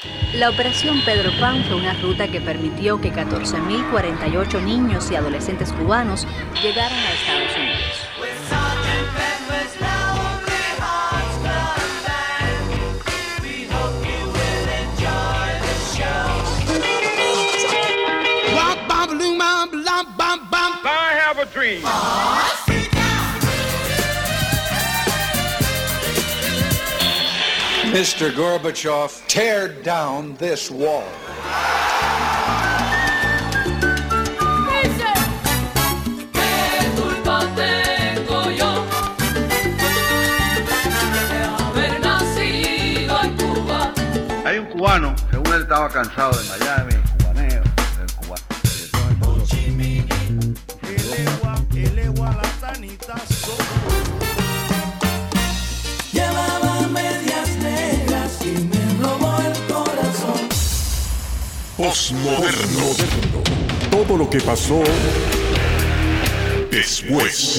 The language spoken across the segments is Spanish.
La Operación Pedro Pan fue una ruta que permitió que 14.048 niños y adolescentes cubanos llegaran a Estados Unidos. I have a dream. Mr. Gorbachev, tear down this wall. ¿Qué culpa tengo yo de haber nacido en Cuba? Hay un cubano, según él estaba cansado de Miami, el cubaneo, el cubano. Llevaba medias negras y me robó el corazón. Postmoderno. Todo lo que pasó después.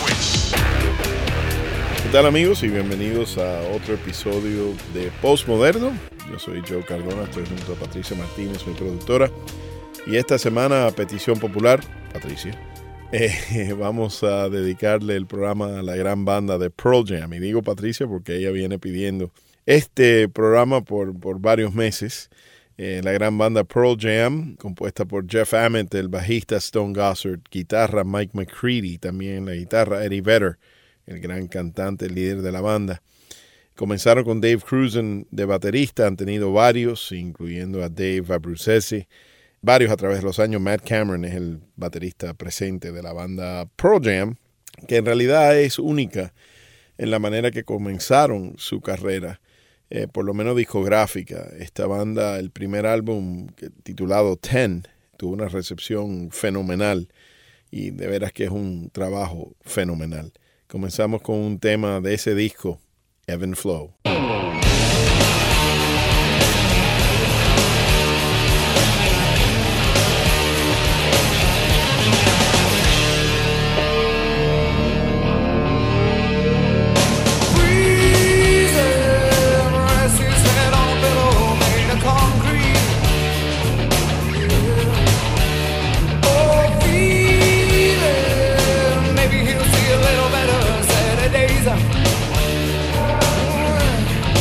¿Qué tal, amigos? Y bienvenidos a otro episodio de Postmoderno. Yo soy Joe Cardona, estoy junto a Patricia Martínez, mi productora. Y esta semana, a petición popular, Patricia, vamos a dedicarle el programa a la gran banda de Pearl Jam. Y digo Patricia porque ella viene pidiendo este programa por varios meses. La gran banda Pearl Jam, compuesta por Jeff Ament, el bajista Stone Gossard, guitarra Mike McCready, también la guitarra Eddie Vedder, el gran cantante, el líder de la banda. Comenzaron con Dave Cruzen de baterista, han tenido varios, incluyendo a Dave Abruzzese, varios a través de los años. Matt Cameron es el baterista presente de la banda Pearl Jam, que en realidad es única en la manera que comenzaron su carrera, por lo menos discográfica. Esta banda, el primer álbum titulado Ten, tuvo una recepción fenomenal y de veras que es un trabajo fenomenal. Comenzamos con un tema de ese disco, Ebb and Flow. Maybe he'll see a little better Saturdays.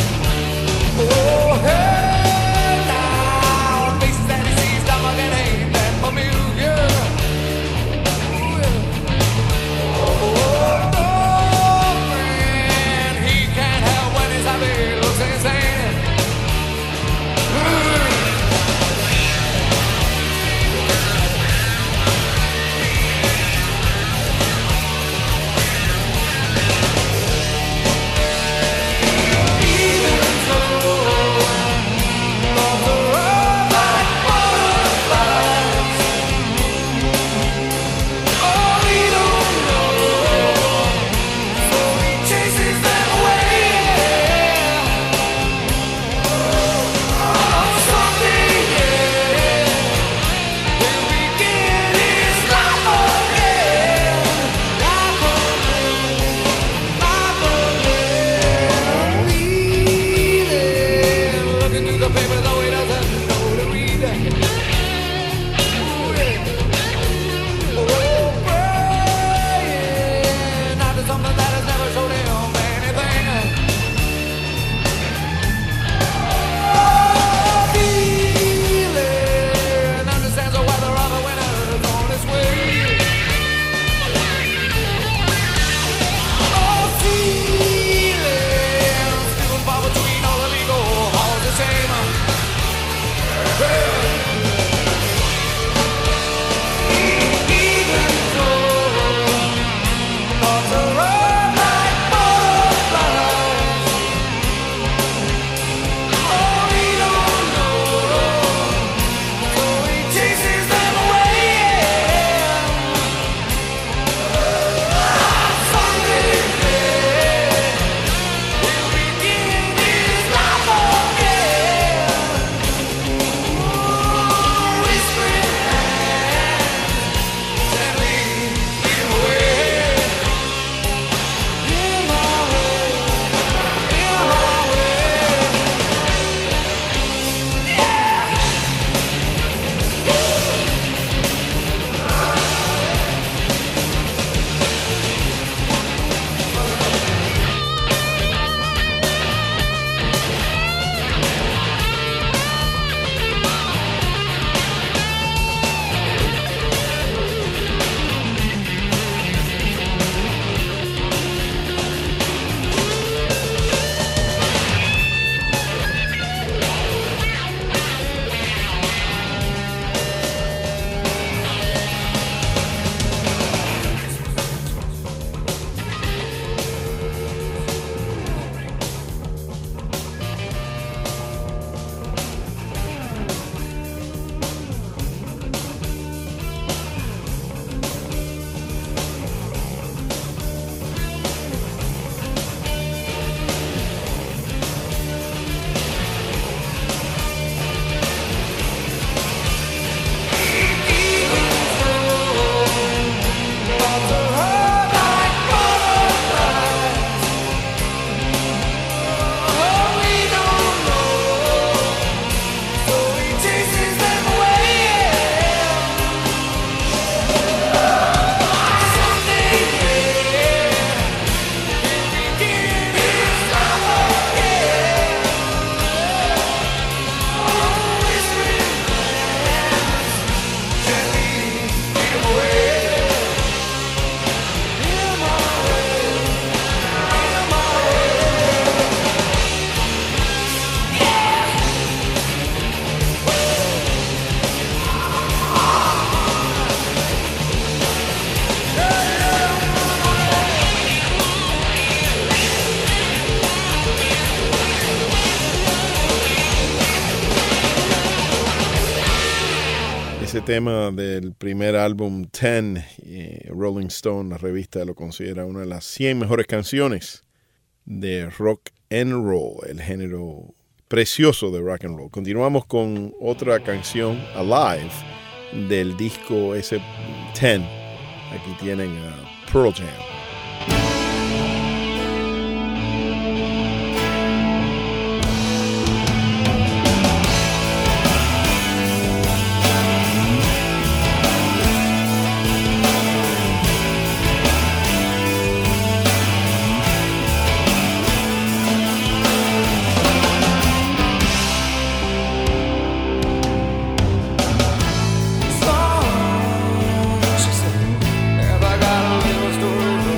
Ese tema del primer álbum 10, Rolling Stone, la revista, lo considera una de las 100 mejores canciones de rock and roll, el género precioso de rock and roll. Continuamos con otra canción, Alive, del disco ese 10. Aquí tienen a Pearl Jam. She said, have I got a little story?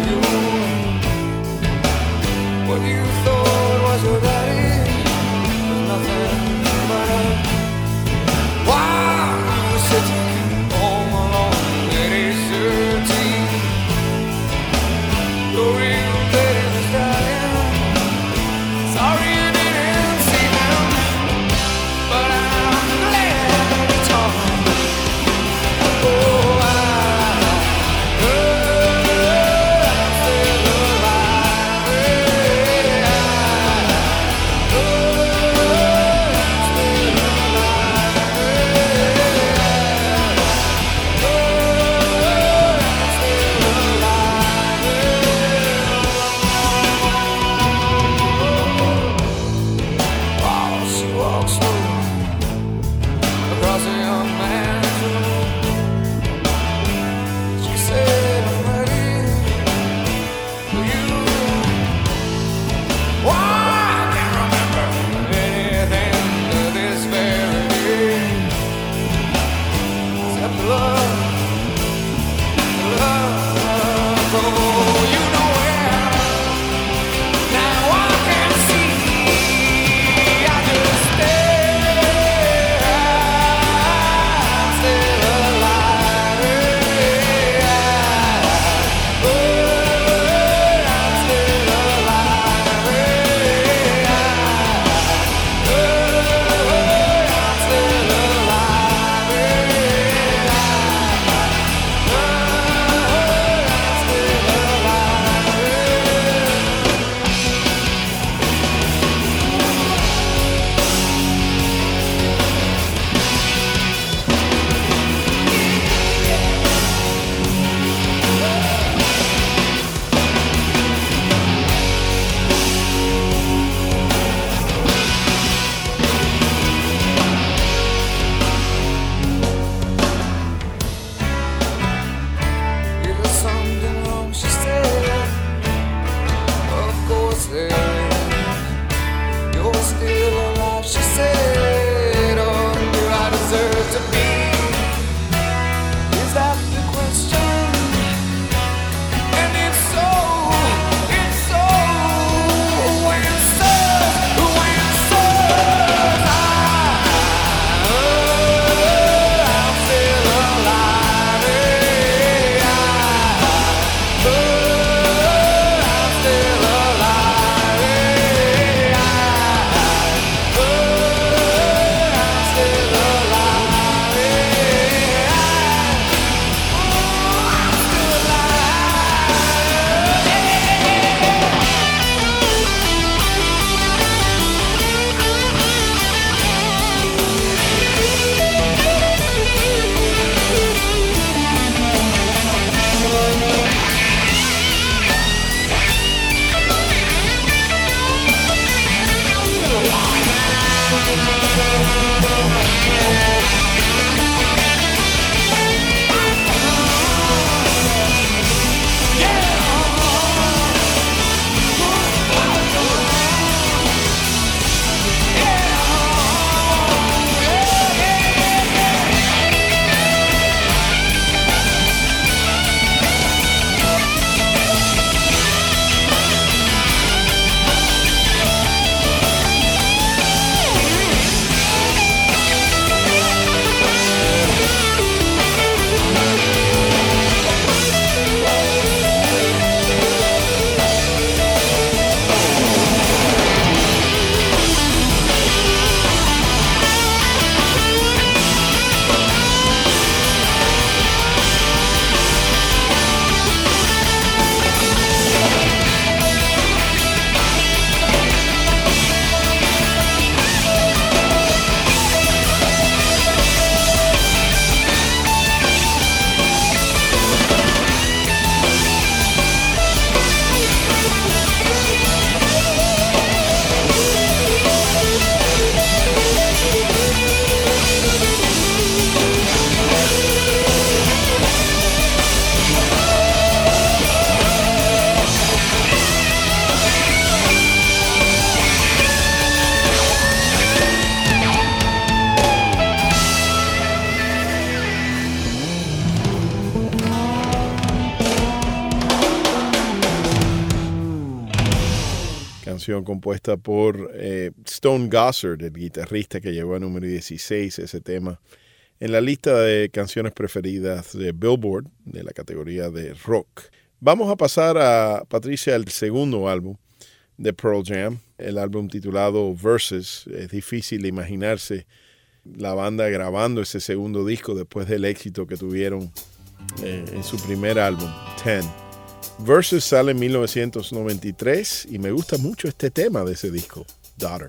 canción compuesta por Stone Gossard, el guitarrista que llegó a número 16 ese tema en la lista de canciones preferidas de Billboard, de la categoría de rock. Vamos a pasar a, Patricia, al segundo álbum de Pearl Jam, el álbum titulado Versus. Es difícil imaginarse la banda grabando ese segundo disco después del éxito que tuvieron en su primer álbum, 10. Versus sale en 1993 y me gusta mucho este tema de ese disco, Daughter.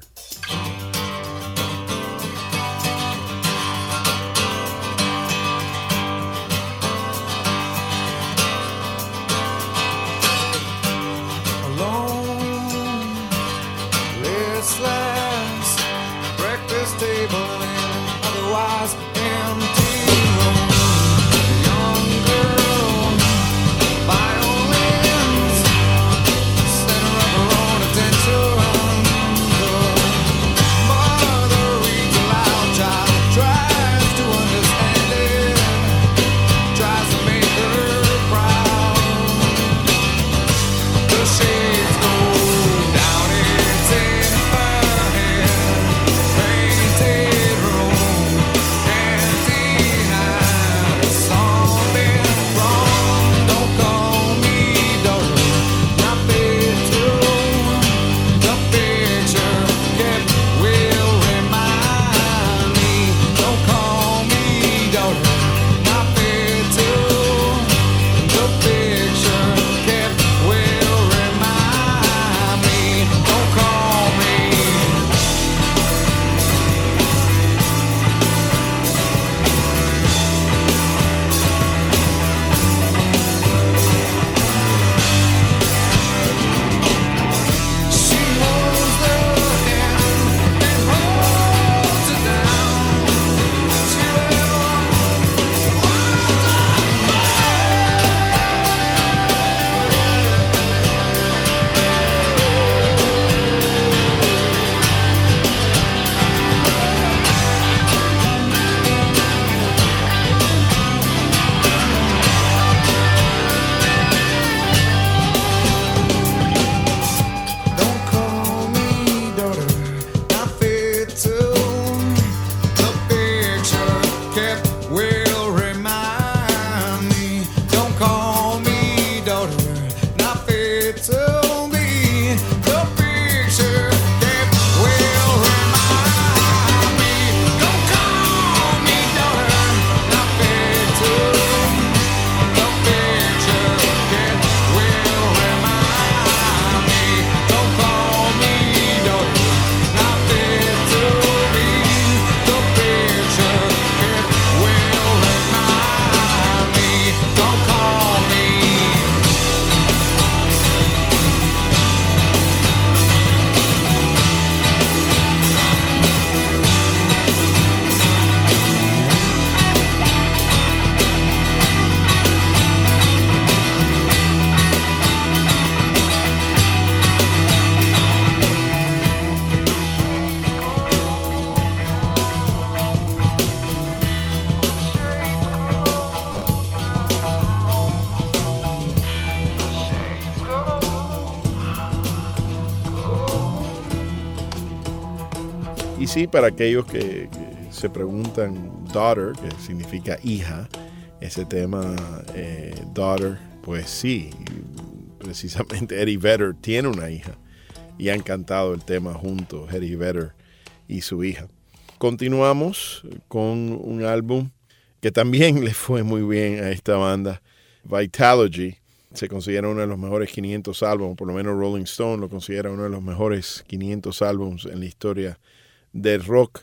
Y sí, para aquellos que se preguntan daughter, que significa hija, ese tema daughter, pues sí, precisamente Eddie Vedder tiene una hija y han cantado el tema juntos, Eddie Vedder y su hija. Continuamos con un álbum que también le fue muy bien a esta banda, Vitalogy. Se considera uno de los mejores 500 álbumes, por lo menos Rolling Stone lo considera uno de los mejores 500 álbumes en la historia del rock.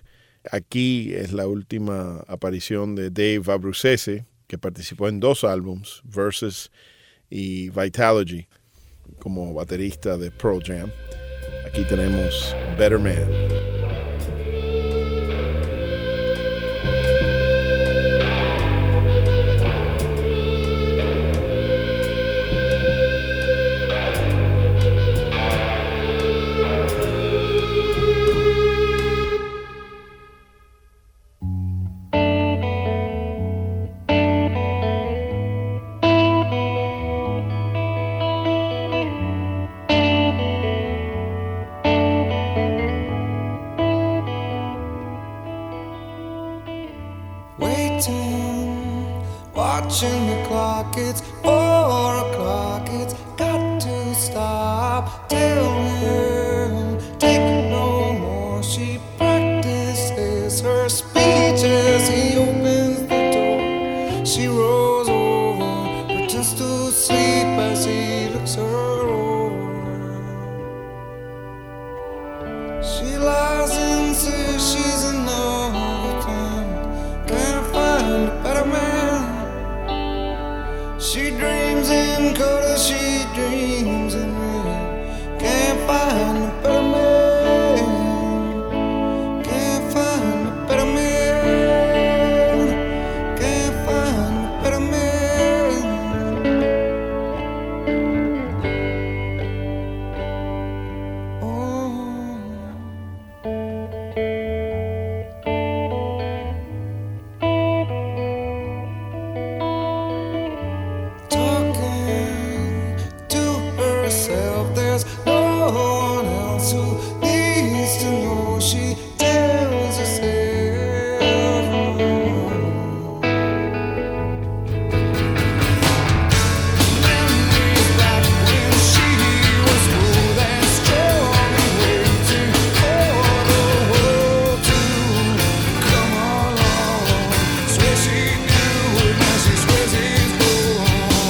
Aquí es la última aparición de Dave Abruzzese, que participó en 2 álbumes, Versus y Vitalogy, como baterista de Pearl Jam. Aquí tenemos Better Man. waiting, watching the clock. It's 4 o'clock. It's got to stop. Tell him, take no more. She practices her speech as he opens the door. She rolls over, pretends to sleep as he looks her over. She lies and says she's in love with him. Can't find a better man. She dreams in color, she dreams in red. Can't find a better man. Can't find a better man. Can't find a better man. Oh. Talking to herself, there's no one else who needs to know. She tells herself. Memories back when she was smooth and strong and waiting for the world to come along. Swear she knew it, now she swears he's gone.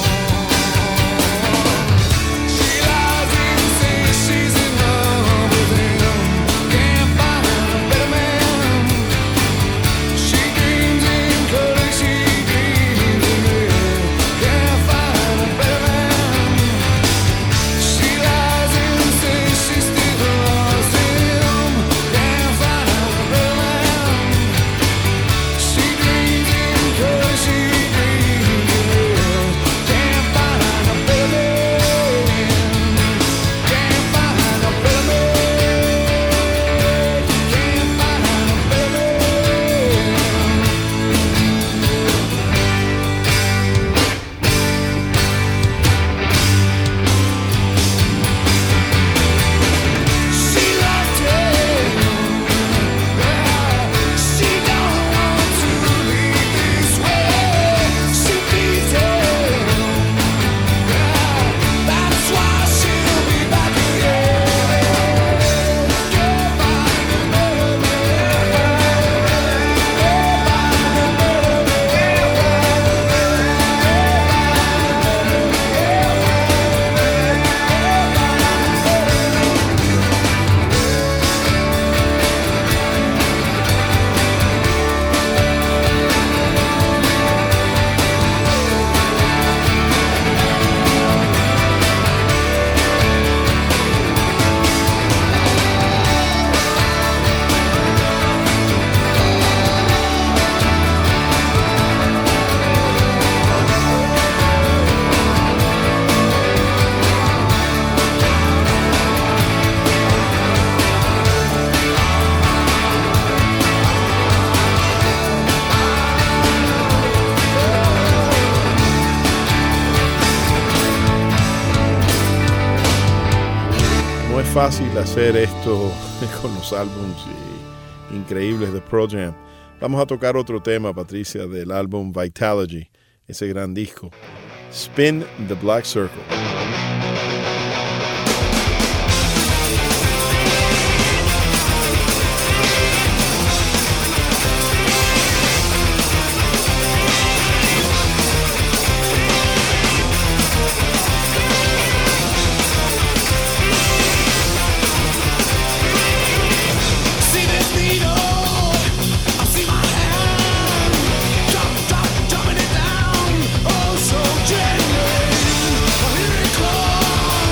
She lies and says she's in love with him. Can't find a better man. She dreams in color, she dreams in red. Can't find a better man. She lies and says she still loves him. Can't find a better man. She dreams in color, she dreams in red. Can't find a better man. Can't find a better man. Can't find a better man. She loved him. She don't want to leave this way. She needs him. That's why she'll be back again. Can't find a better No es fácil hacer esto con los álbumes increíbles de Pearl Jam. Vamos a tocar otro tema, Patricia, del álbum Vitalogy, ese gran disco. Spin the Black Circle. See this needle, I see my hand, drumming it down, oh so gently. I hear it call.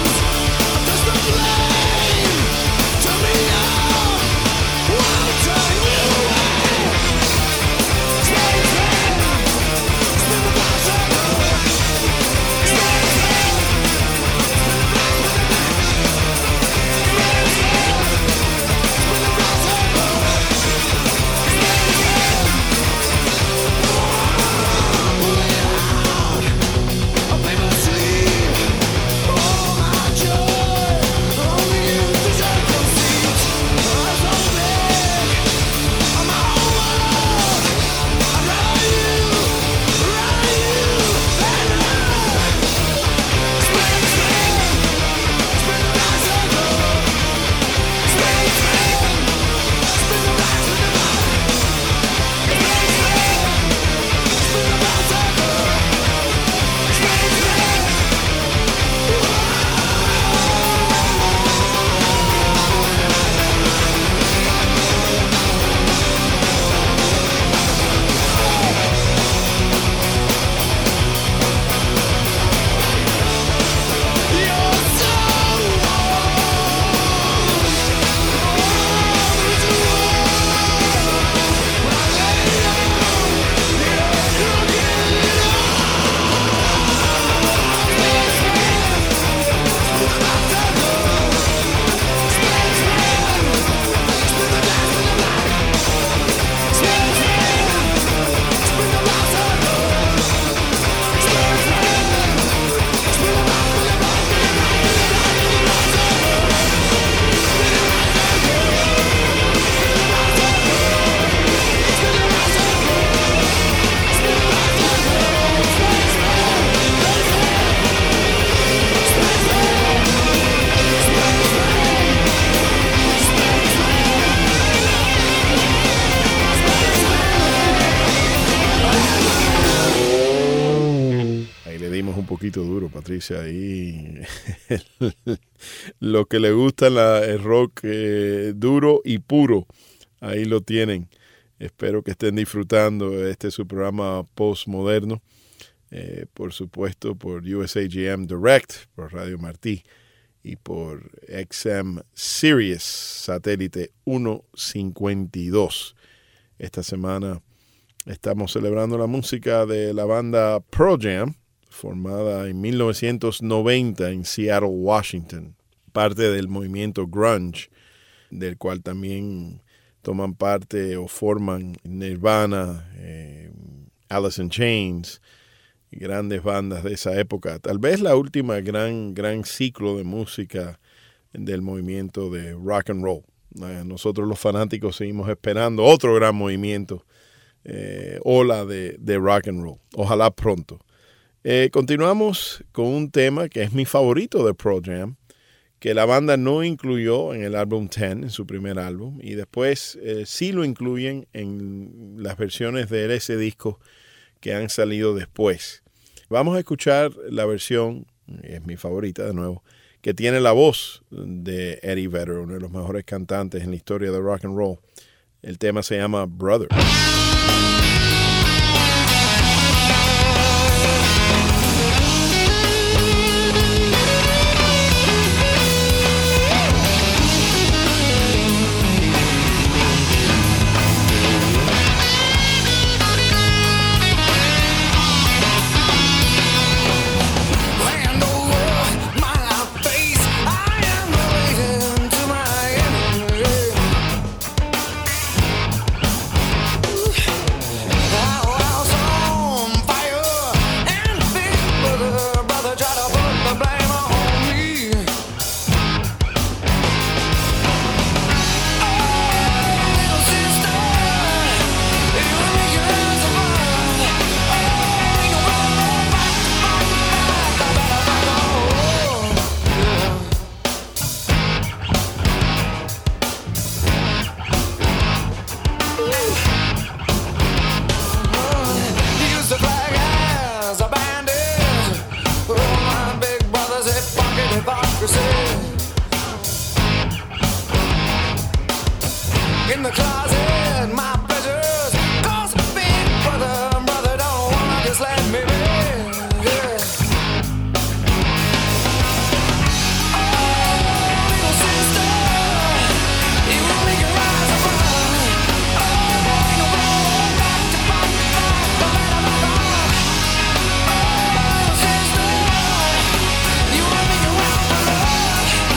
poquito duro, Patricia. Ahí lo que le gusta el rock duro y puro, ahí lo tienen. Espero que estén disfrutando este su programa postmoderno. Por supuesto, por USAGM Direct, por Radio Martí y por XM Sirius, satélite 152. Esta semana estamos celebrando la música de la banda Pearl Jam, formada en 1990 en Seattle, Washington, parte del movimiento grunge, del cual también toman parte o forman Nirvana, Alice in Chains, grandes bandas de esa época. Tal vez la última gran ciclo de música del movimiento de rock and roll. Nosotros los fanáticos seguimos esperando otro gran movimiento, ola de rock and roll. Ojalá pronto. Continuamos con un tema que es mi favorito de Pearl Jam, que la banda no incluyó en el álbum 10, en su primer álbum, y después sí lo incluyen en las versiones de ese disco que han salido después. Vamos a escuchar la versión, es mi favorita de nuevo, que tiene la voz de Eddie Vedder, uno de los mejores cantantes en la historia de rock and roll. El tema se llama Brother. In the closet, my pleasures, 'cause big brother don't wanna just let me be. Yeah. Oh, little sister, you will make it rise above. Oh, you roll back to back to back, no matter what. Oh, little sister, you will make it rise above.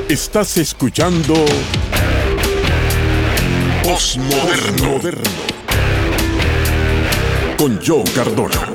Estás escuchando Postmoderno con Joe Cardona.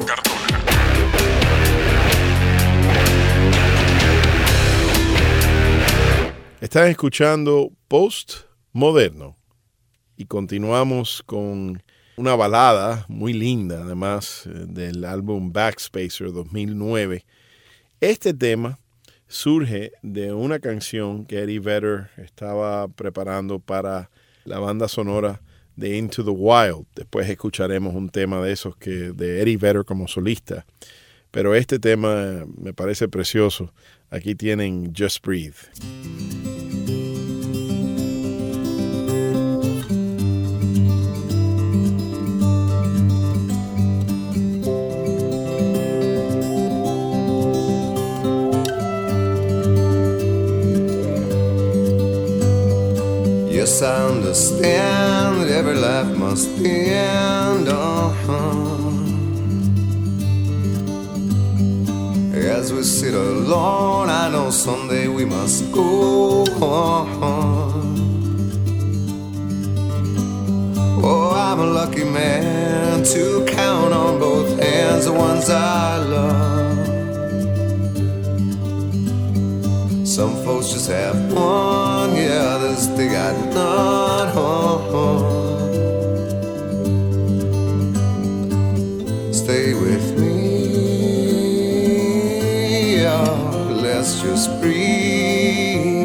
Están escuchando Postmoderno y continuamos con una balada muy linda, además del álbum Backspacer 2009. Este tema surge de una canción que Eddie Vedder estaba preparando para la banda sonora de Into the Wild. Después escucharemos un tema de esos de Eddie Vedder como solista. Pero este tema me parece precioso. Aquí tienen Just Breathe. Yes, I understand that every life must end. As we sit alone, I know someday we must go on. Oh, I'm a lucky man to count on both hands the ones I love. Some folks just have one, yeah, others they got none. Stay with me, oh, let's just breathe.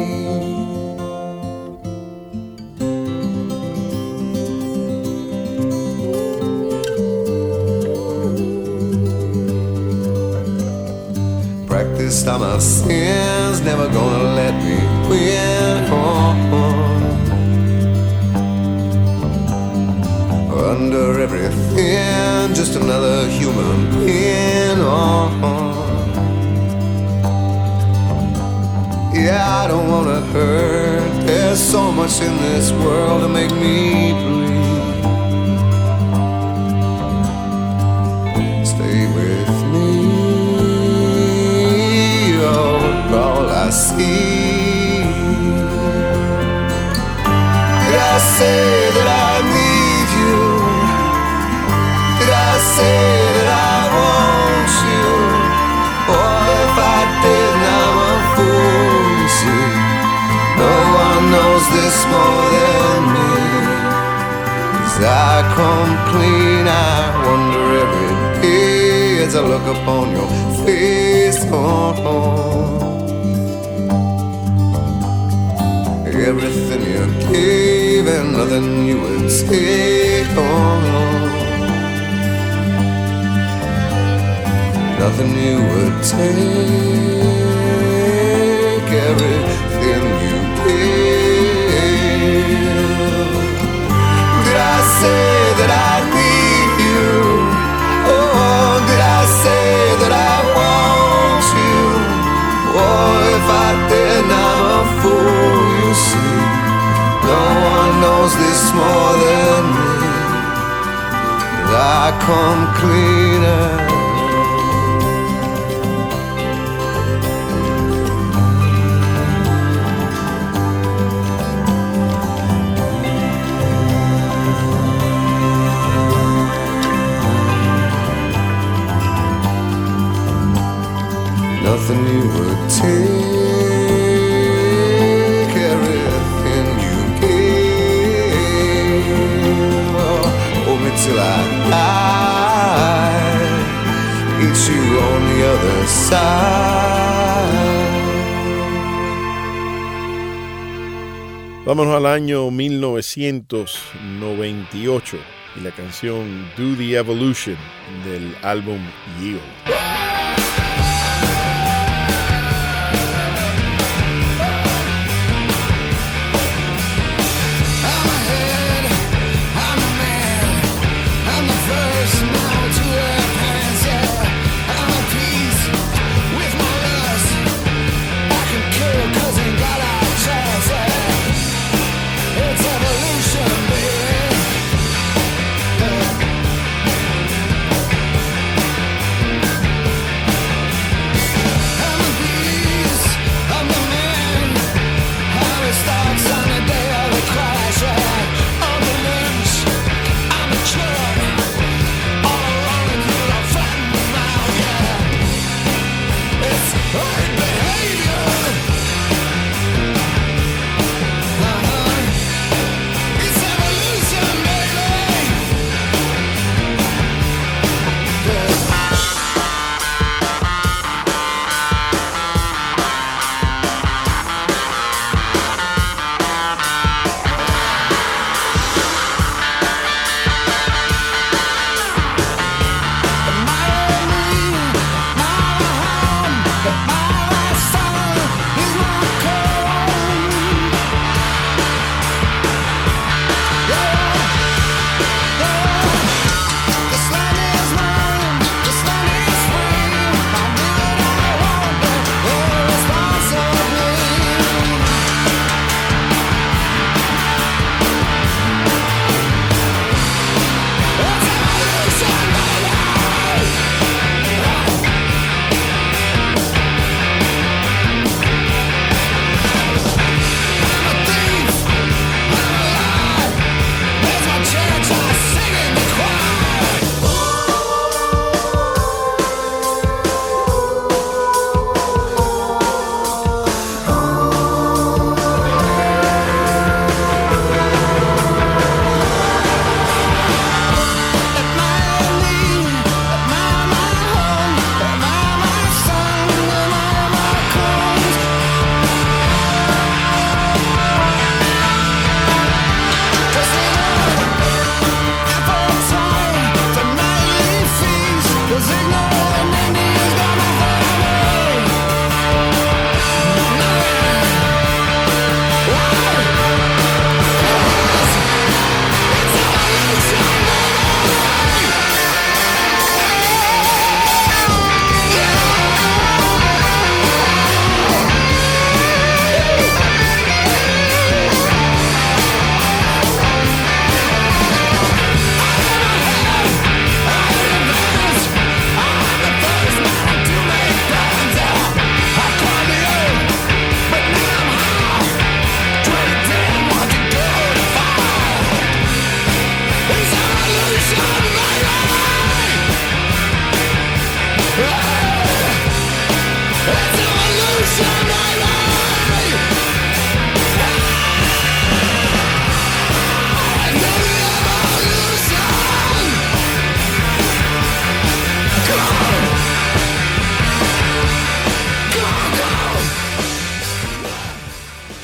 Practiced on my sins, never gonna let me win. Under everything, just another human being. Yeah, I don't wanna hurt. There's so much in this world to make me bleed. Stay with me, oh, all I see. Did I say that I need you? Did I say that I want you? Or if I did, I'm a fool, you see. No one knows this more than me. As I come clean, I wonder every day as I look upon your face. Everything you gave and nothing you would take. Nothing you would take. Everything you gave. Did I say that I need you? Oh, did I say that I want you? Oh, if I did, I'm a fool, you see. No one knows this more than me. I come cleaner. Nothing you would take, everything you gave. Oh, hold me till I die, meet you on the other side. Vámonos al año 1998 y la canción Do the Evolution del álbum Yield.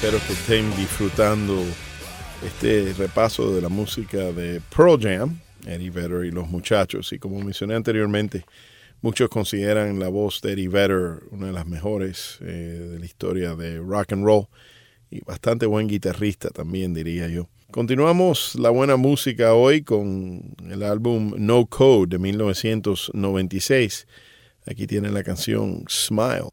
Espero que estén disfrutando este repaso de la música de Pearl Jam, Eddie Vedder y los Muchachos. Y como mencioné anteriormente, muchos consideran la voz de Eddie Vedder una de las mejores de la historia de rock and roll. Y bastante buen guitarrista también, diría yo. Continuamos la buena música hoy con el álbum No Code de 1996. Aquí tienen la canción Smile.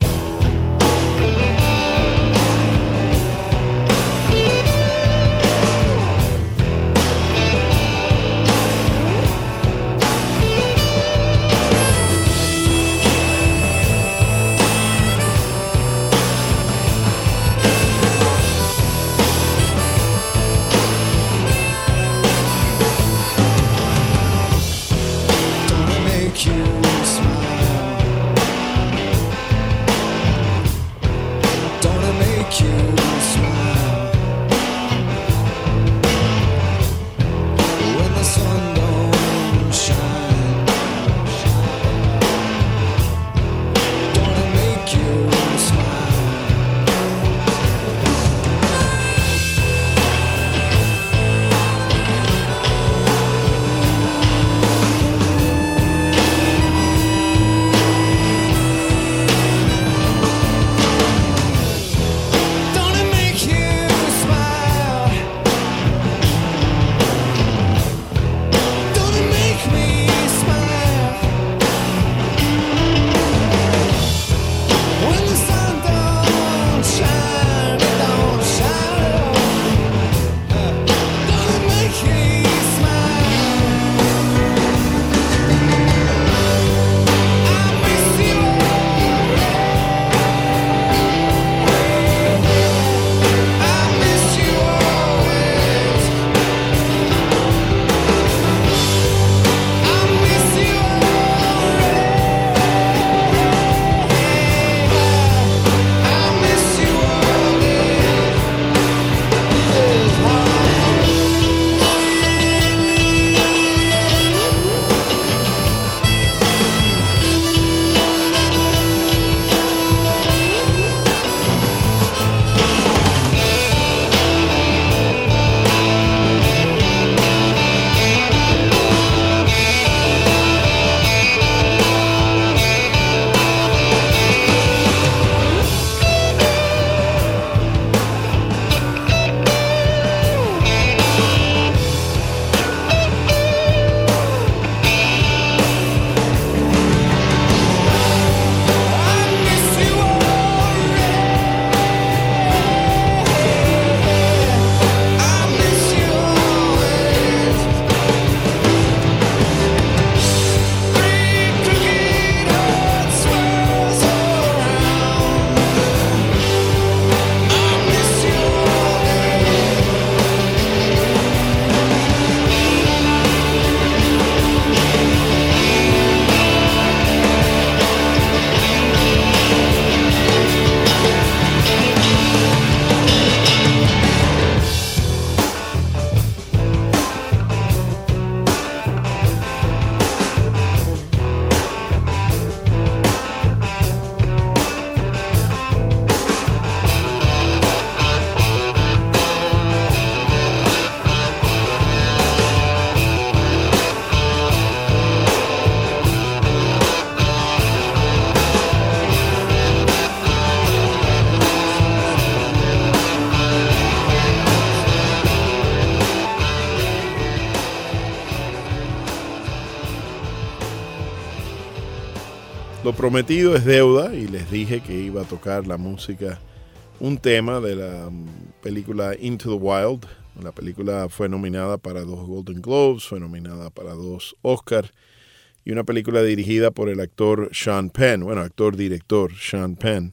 Lo prometido es deuda y les dije que iba a tocar la música, un tema de la película Into the Wild. La película fue nominada para 2 Golden Globes, fue nominada para 2 Oscars y una película dirigida por el actor Sean Penn, actor-director Sean Penn.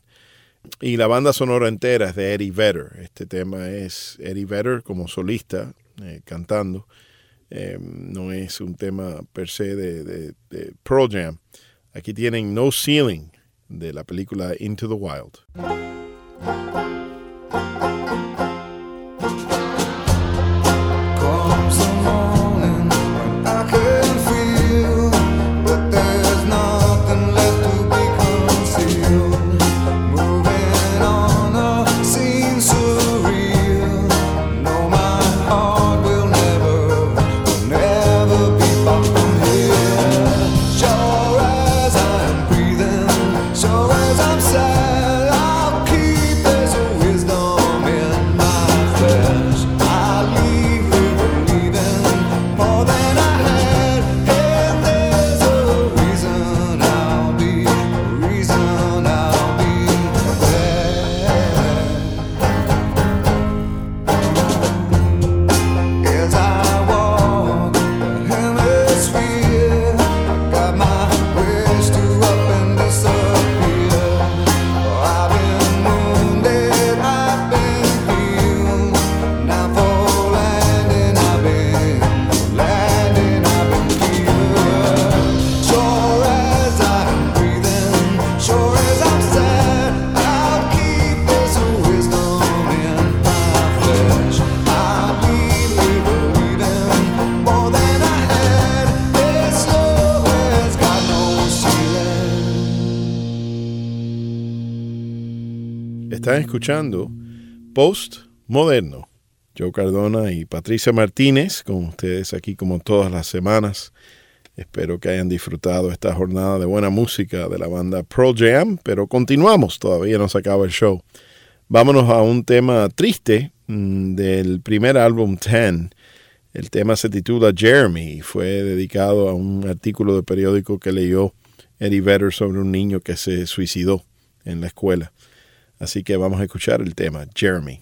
Y la banda sonora entera es de Eddie Vedder. Este tema es Eddie Vedder como solista, cantando. No es un tema per se de Pearl Jam. Aquí tienen No Ceiling de la película Into the Wild. Moving on a scene surreal. Están escuchando Postmoderno. Joe Cardona y Patricia Martínez con ustedes aquí como todas las semanas. Espero que hayan disfrutado esta jornada de buena música de la banda Pearl Jam, pero continuamos, todavía no se acaba el show. Vámonos a un tema triste del primer álbum 10. El tema se titula Jeremy y fue dedicado a un artículo de periódico que leyó Eddie Vedder sobre un niño que se suicidó en la escuela. Así que vamos a escuchar el tema Jeremy.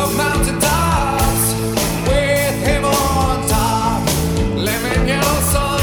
Mountain tops with him on top, lemon yellow sun.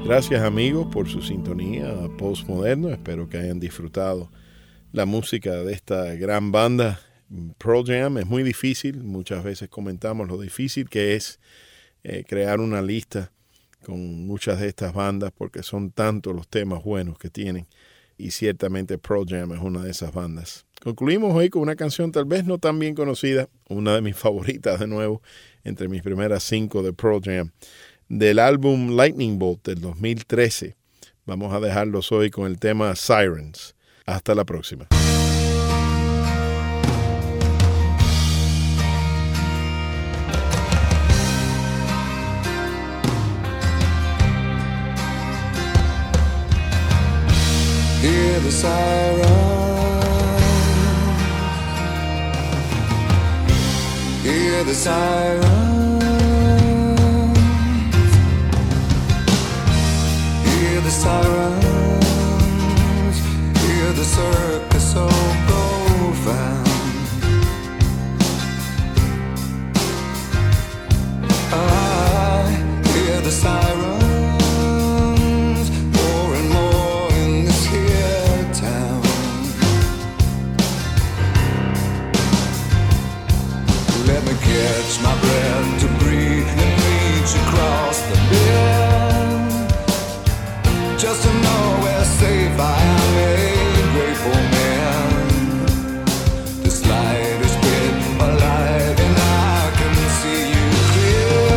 Gracias amigos por su sintonía a Postmoderno. Espero que hayan disfrutado la música de esta gran banda. Pearl Jam es muy difícil. Muchas veces comentamos lo difícil que es crear una lista con muchas de estas bandas porque son tantos los temas buenos que tienen. Y ciertamente Pearl Jam es una de esas bandas. Concluimos hoy con una canción tal vez no tan bien conocida, una de mis favoritas de nuevo, entre mis primeras 5 de Pearl Jam, del álbum Lightning Bolt del 2013. Vamos a dejarlos hoy con el tema Sirens. Hasta la próxima. Hear the sirens, hear the sirens, hear the sirens, hear the circus so profound. I hear the sirens. Catch my breath to breathe and reach across the bend, just to know where safe I am, a grateful man. The slightest bit of light and I can see you clear.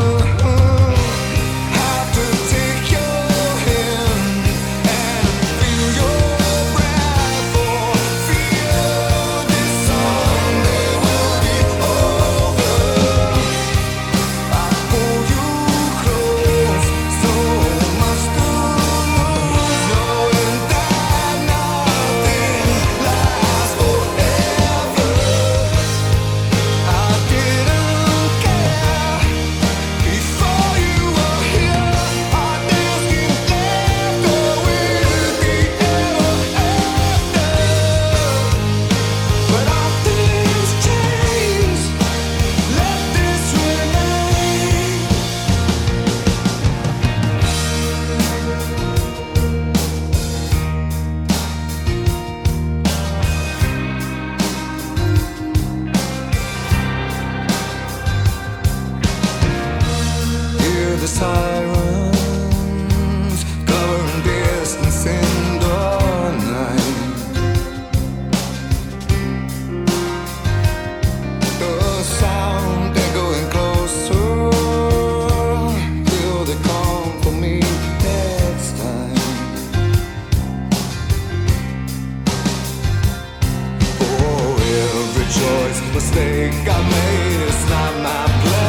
Have to take your hand and feel your breath for fear this someday will be over. Sirens covering distance in the night. The sound echoing closer. Will they come for me next time? For every choice, mistake I made, it's not my plan.